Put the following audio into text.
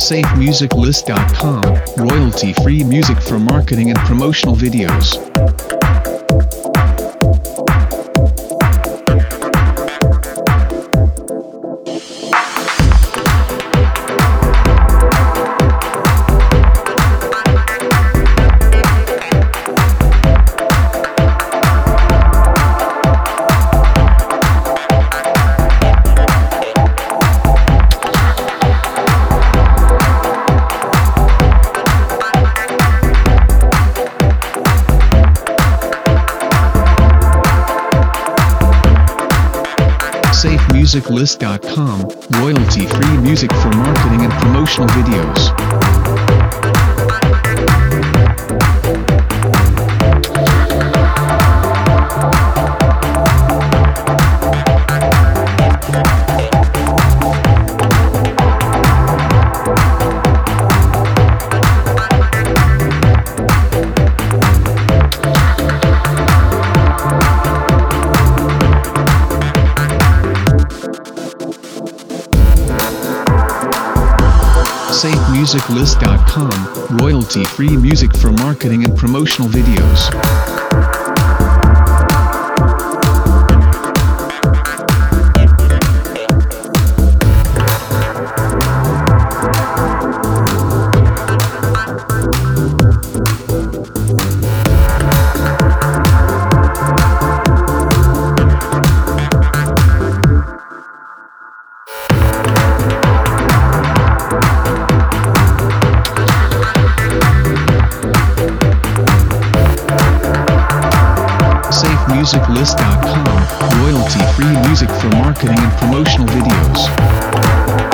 SafeMusicList.com, royalty-free music for marketing and promotional videos. SafeMusicList.com, royalty-free music for marketing and promotional videos. SafeMusicList.com, royalty-free music for marketing and promotional videos. SafeMusicList.com, royalty-free music for marketing and promotional videos.